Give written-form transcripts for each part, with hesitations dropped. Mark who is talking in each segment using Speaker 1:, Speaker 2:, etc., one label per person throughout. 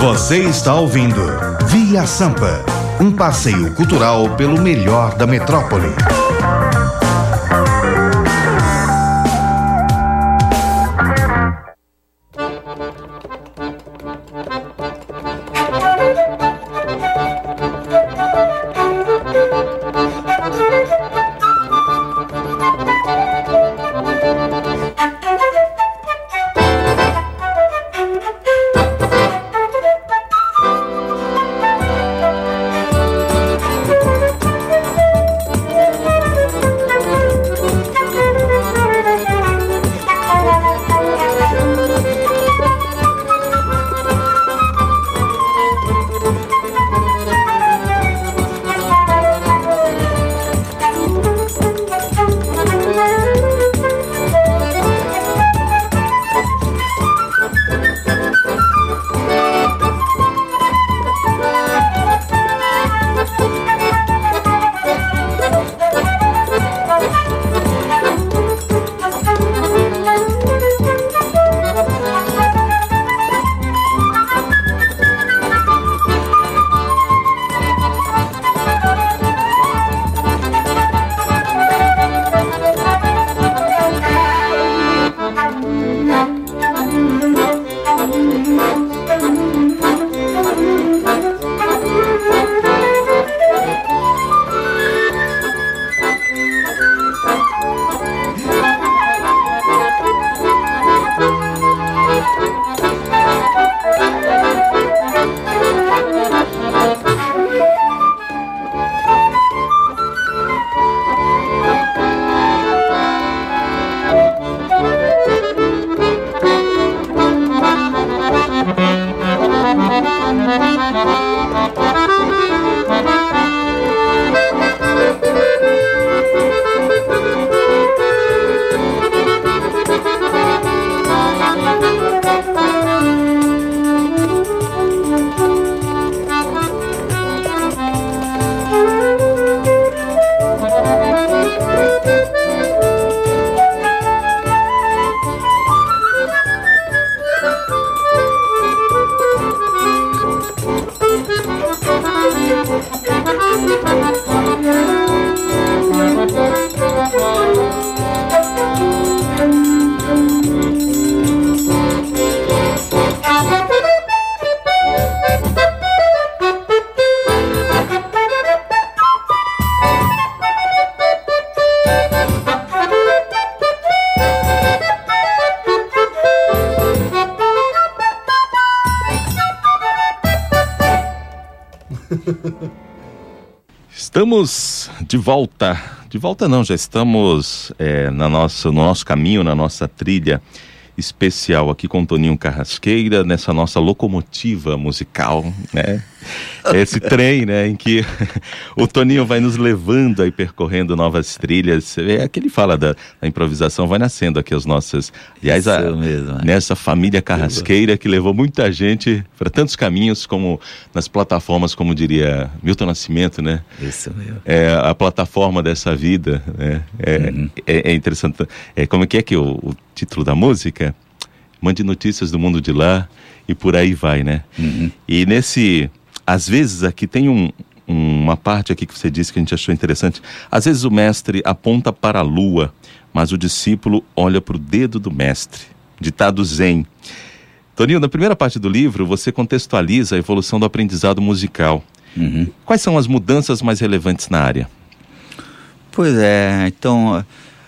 Speaker 1: Você está ouvindo Via Sampa, um passeio cultural pelo melhor da metrópole.
Speaker 2: Estamos de volta. De volta não, já estamos no nosso caminho, na nossa trilha especial aqui com o Toninho Carrasqueira, nessa nossa locomotiva musical, né? Esse trem, né, em que o Toninho vai nos levando aí, percorrendo novas trilhas. É que ele fala da improvisação, vai nascendo aqui as nossas... Aliás, nessa família Carrasqueira que levou muita gente para tantos caminhos, como nas plataformas, como diria Milton Nascimento, né?
Speaker 3: Isso mesmo.
Speaker 2: É a plataforma dessa vida, né? É interessante. Como é que o título da música? Mande notícias do mundo de lá e por aí vai, né? E nesse... Às vezes aqui tem uma parte aqui que você disse que a gente achou interessante. Às vezes o mestre aponta para a lua, mas o discípulo olha para o dedo do mestre. Ditado Zen. Toninho, na primeira parte do livro, você contextualiza a evolução do aprendizado musical. Quais são as mudanças mais relevantes na área?
Speaker 3: Pois é, então,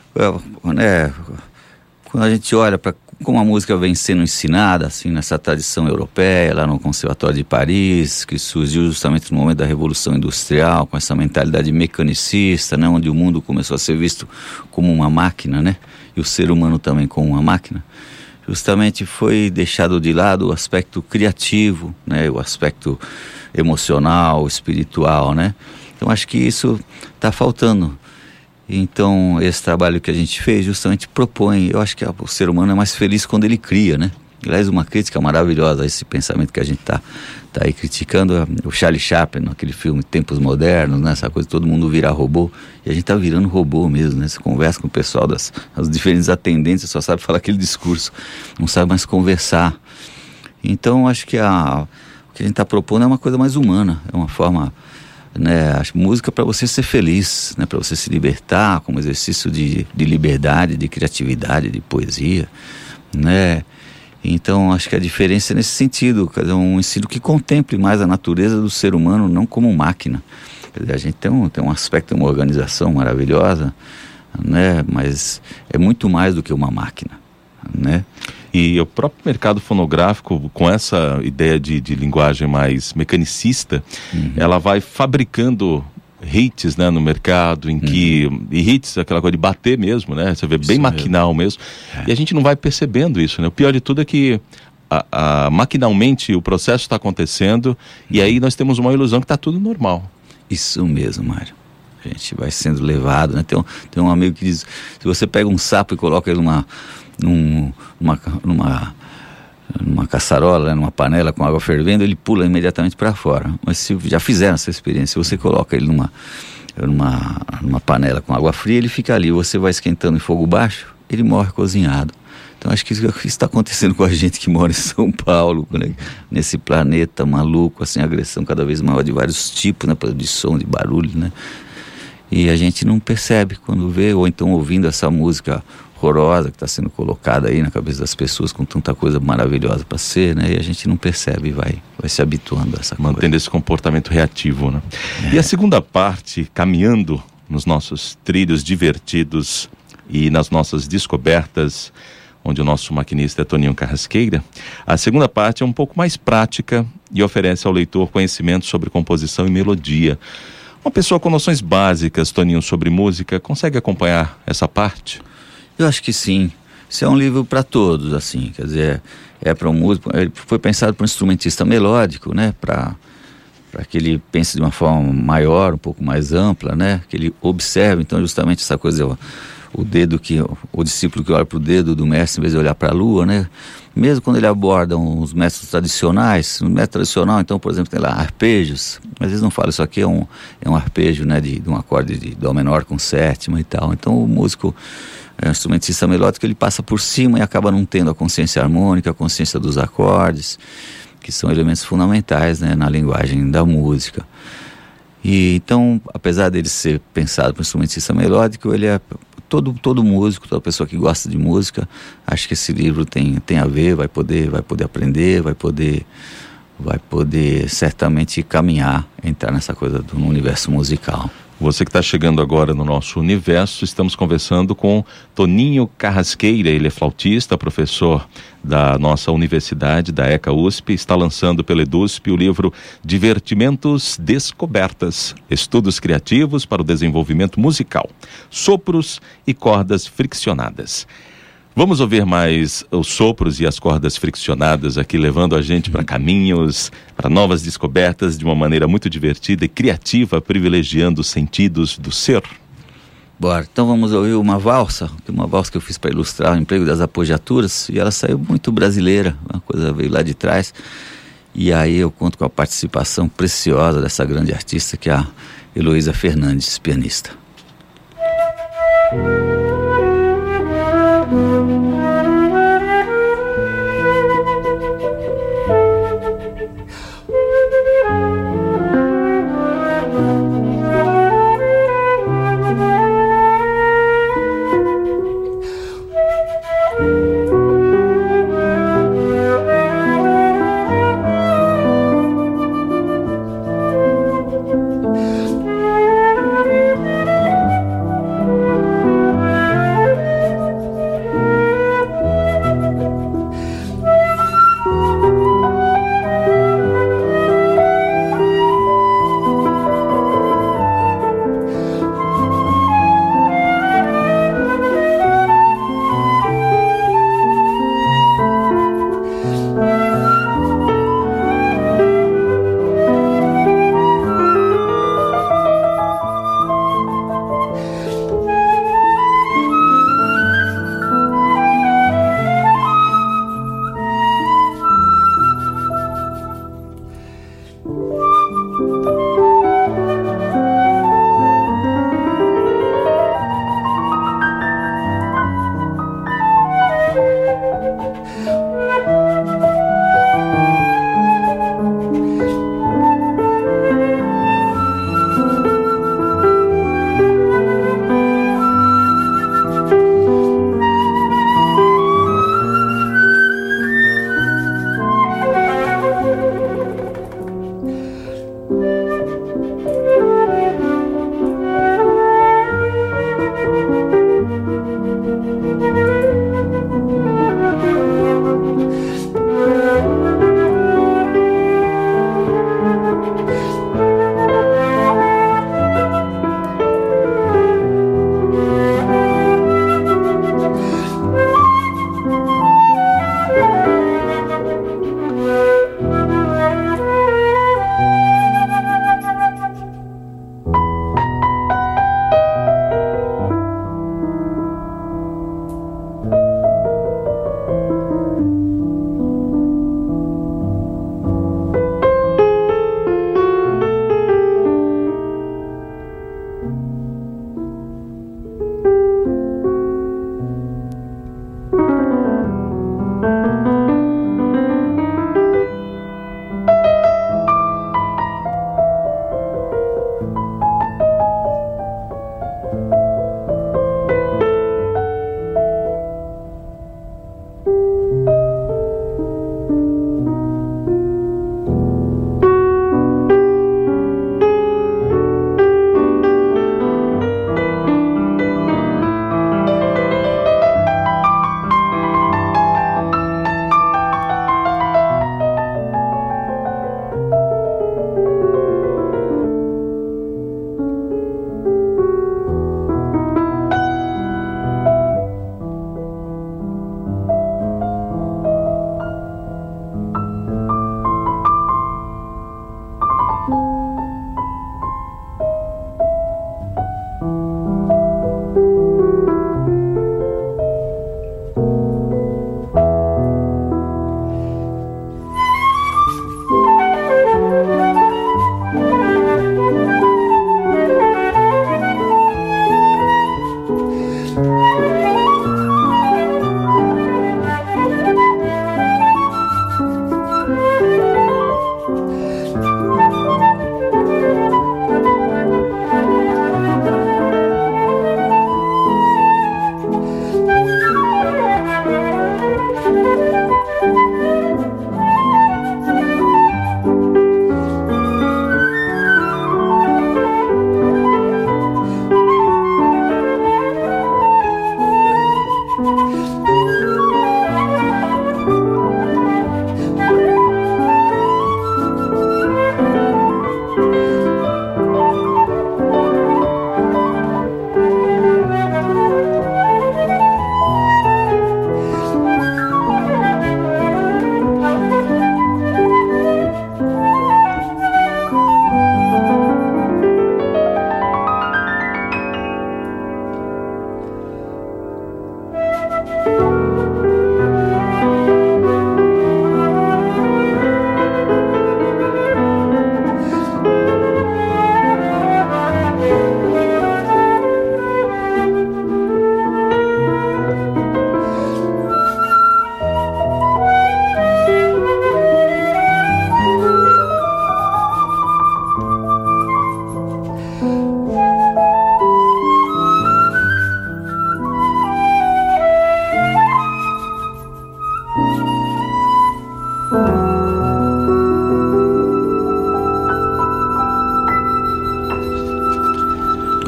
Speaker 3: quando a gente olha para como a música vem sendo ensinada, assim, nessa tradição europeia, lá no Conservatório de Paris, que surgiu justamente no momento da Revolução Industrial, com essa mentalidade mecanicista, né, onde o mundo começou a ser visto como uma máquina, né, e o ser humano também como uma máquina, justamente foi deixado de lado o aspecto criativo, né, o aspecto emocional, espiritual, né. Então acho que isso está faltando. Então, esse trabalho que a gente fez justamente propõe, eu acho que o ser humano é mais feliz quando ele cria, né? Aliás, uma crítica maravilhosa a esse pensamento que a gente tá aí criticando, o Charlie Chaplin, naquele filme Tempos Modernos, né? Essa coisa, todo mundo vira robô, e a gente tá virando robô mesmo, né? Você conversa com o pessoal das diferentes atendentes, só sabe falar aquele discurso, não sabe mais conversar. Então, acho que o que a gente está propondo é uma coisa mais humana, é uma forma, né, a música para você ser feliz, né, para você se libertar, como exercício de liberdade, de criatividade, de poesia, né? Então acho que a diferença é nesse sentido, quer dizer, um ensino que contemple mais a natureza do ser humano, não como máquina. Quer dizer, a gente tem um aspecto, uma organização maravilhosa, né, mas é muito mais do que uma máquina, né?
Speaker 2: E o próprio mercado fonográfico, com essa ideia de linguagem mais mecanicista, ela vai fabricando hits, né, no mercado, em que... E hits, aquela coisa de bater mesmo, né? Você vê
Speaker 3: Isso
Speaker 2: bem
Speaker 3: mesmo.
Speaker 2: maquinal mesmo. E a gente não vai percebendo isso, né? O pior de tudo é que maquinalmente o processo está acontecendo e aí nós temos uma ilusão que está tudo normal.
Speaker 3: Isso mesmo, Mário. A gente vai sendo levado, né? Tem um amigo que diz, se você pega um sapo e coloca ele numa caçarola, né, numa panela com água fervendo, ele pula imediatamente para fora. Mas se já fizeram essa experiência, se você coloca ele numa panela com água fria, ele fica ali, você vai esquentando em fogo baixo, ele morre cozinhado. Então acho que isso está acontecendo com a gente que mora em São Paulo, né? Nesse planeta maluco, assim, agressão cada vez maior de vários tipos, né, de som, de barulho, né? E a gente não percebe quando vê, ou então ouvindo essa música horrorosa que está sendo colocada aí na cabeça das pessoas com tanta coisa maravilhosa para ser, né? E a gente não percebe, vai se habituando a essa coisa.
Speaker 2: Mantendo esse comportamento reativo, né? E a segunda parte, caminhando nos nossos trilhos divertidos e nas nossas descobertas, onde o nosso maquinista é Toninho Carrasqueira, a segunda parte é um pouco mais prática e oferece ao leitor conhecimento sobre composição e melodia. Uma pessoa com noções básicas, Toninho, sobre música, consegue acompanhar essa parte?
Speaker 3: Eu acho que sim. Isso é um livro para todos, assim, quer dizer, é para um músico, ele foi pensado para um instrumentista melódico, né, para que ele pense de uma forma maior, um pouco mais ampla, né, que ele observe, então justamente essa coisa, o discípulo que olha para o dedo do mestre em vez de olhar para a lua, né, mesmo quando ele aborda os métodos tradicionais, no método tradicional, então, por exemplo, tem lá arpejos, às vezes não fala, isso aqui é um arpejo, né, de um acorde de dó menor com sétima e tal, então o músico, o instrumentista melódico, ele passa por cima e acaba não tendo a consciência harmônica, a consciência dos acordes, que são elementos fundamentais, né, na linguagem da música. E então, apesar dele ser pensado para o instrumentista melódico, ele é todo músico, toda pessoa que gosta de música, acho que esse livro tem a ver, vai poder aprender, vai poder certamente caminhar, entrar nessa coisa no universo musical.
Speaker 2: Você que está chegando agora no nosso universo, estamos conversando com Toninho Carrasqueira, ele é flautista, professor da nossa universidade, da ECA USP, está lançando pela EDUSP o livro Divertimentos Descobertas, Estudos Criativos para o Desenvolvimento Musical, Sopros e Cordas Friccionadas. Vamos ouvir mais os sopros e as cordas friccionadas aqui, levando a gente para caminhos, para novas descobertas de uma maneira muito divertida e criativa, privilegiando os sentidos do ser.
Speaker 3: Bora, então vamos ouvir uma valsa que eu fiz para ilustrar o emprego das apogiaturas, e ela saiu muito brasileira, uma coisa veio lá de trás, e aí eu conto com a participação preciosa dessa grande artista que é a Heloísa Fernandes, pianista.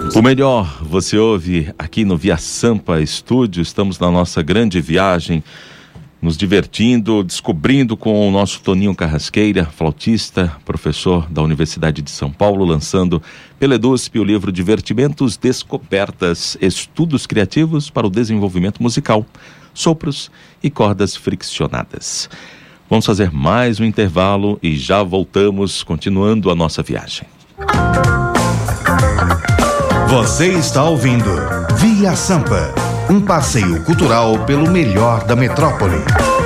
Speaker 3: música.
Speaker 2: O melhor você ouve aqui no Via Sampa Estúdio. Estamos na nossa grande viagem, nos divertindo, descobrindo com o nosso Toninho Carrasqueira, flautista, professor da Universidade de São Paulo, lançando pela EDUSP o livro Divertimentos, Descobertas, Estudos Criativos para o Desenvolvimento Musical, Sopros e Cordas Friccionadas. Vamos fazer mais um intervalo e já voltamos, continuando a nossa viagem.
Speaker 1: Você está ouvindo Via Sampa, um passeio cultural pelo melhor da metrópole.